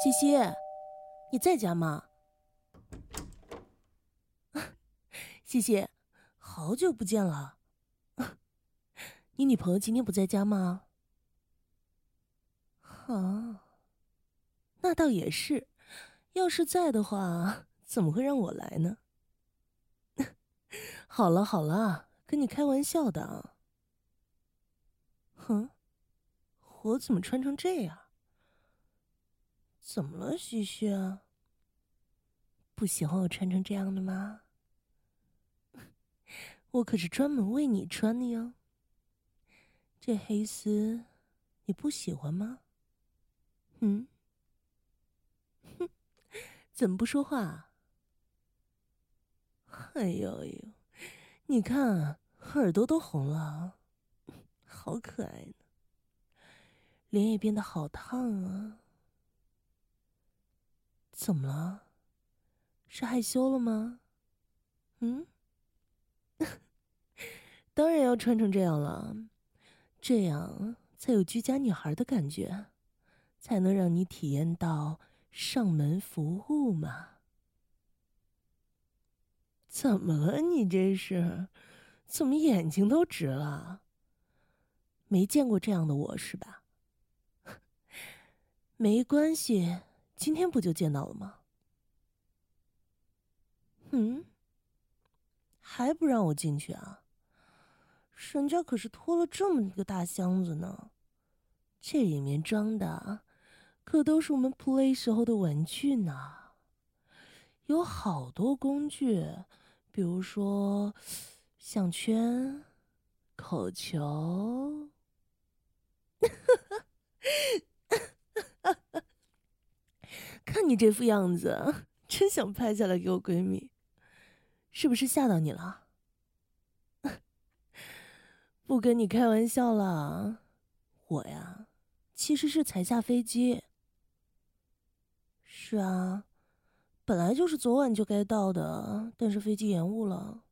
西西，你在家吗？西西，好久不见了。你女朋友今天不在家吗？啊，那倒也是。要是在的话，怎么会让我来呢？好了好了，跟你开玩笑的。哼，我怎么穿成这样？怎么了，西西啊？不喜欢我穿成这样的吗？我可是专门为你穿的哟。这黑丝，你不喜欢吗？嗯，怎么不说话？哎呦呦，你看耳朵都红了，好可爱呢。脸也变得好烫啊。怎么了？是害羞了吗？嗯，当然要穿成这样了，这样才有居家女孩的感觉，才能让你体验到上门服务嘛。怎么了？你这是？怎么眼睛都直了？没见过这样的我是吧？没关系，今天不就见到了吗？嗯，还不让我进去啊？人家可是拖了这么一个大箱子呢，这里面装的可都是我们 play 时候的玩具呢，有好多工具，比如说项圈、口球。看你这副样子，真想拍下来给我闺蜜，是不是吓到你了？不跟你开玩笑了，我呀，其实是才下飞机。是啊，本来就是昨晚就该到的，但是飞机延误了。